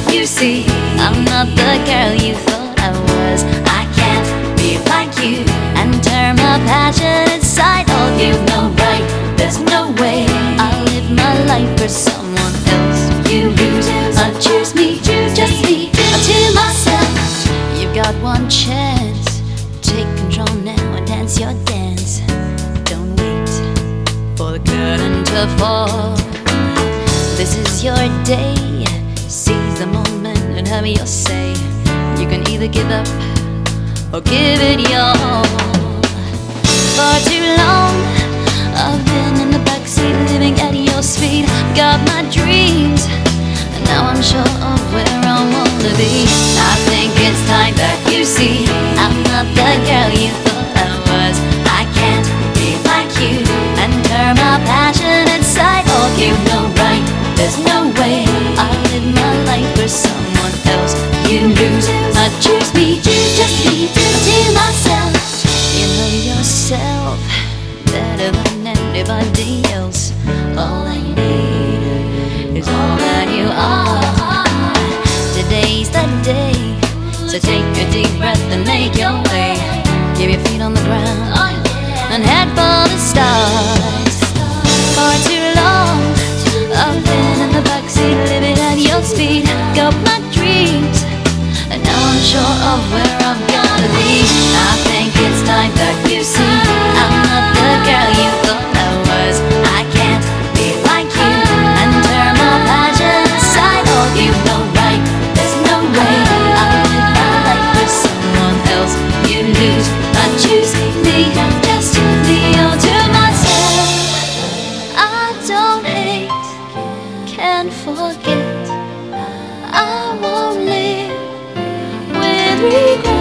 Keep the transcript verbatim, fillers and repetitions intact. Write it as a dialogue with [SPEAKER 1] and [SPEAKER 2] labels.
[SPEAKER 1] You see, I'm not the girl you thought I was. I can't be like you and turn my passionate side off. You've no right, there's no way I'll live my life for someone else. You lose, I choose me, just me, to myself. You've got one chance, take control now and dance your dance. Don't wait for the curtain to fall. This is your day, seize the moment and have your say. You can either give up or give it your all. For too long I've been in the backseat, living at your speed. Got my dreams, and now I'm sure of where I wanna be. I think it's time that you see I'm not the girl you thought I was. I can't be like you and turn my passionate side off. You've no right, there's no way I'll live my life for someone else. You lose, I choose me, just me, to myself. You know yourself better than anybody else. All I need is all that you are. Today's the day, so take a deep breath and make your way. Keep your feet on the ground and head for the stars. For too long I've been in the backseat, living at your speed. Got my dreams, and now I'm sure of where I'm gonna be. I think it's time that you see I'm not the girl you thought I was. I can't be like you and turn my passion aside. Oh, you've no right, there's no way I'll live my life with someone else. You lose, I choose me, just me, oh, to myself. I don't hate, can't forget. I won't live with regret.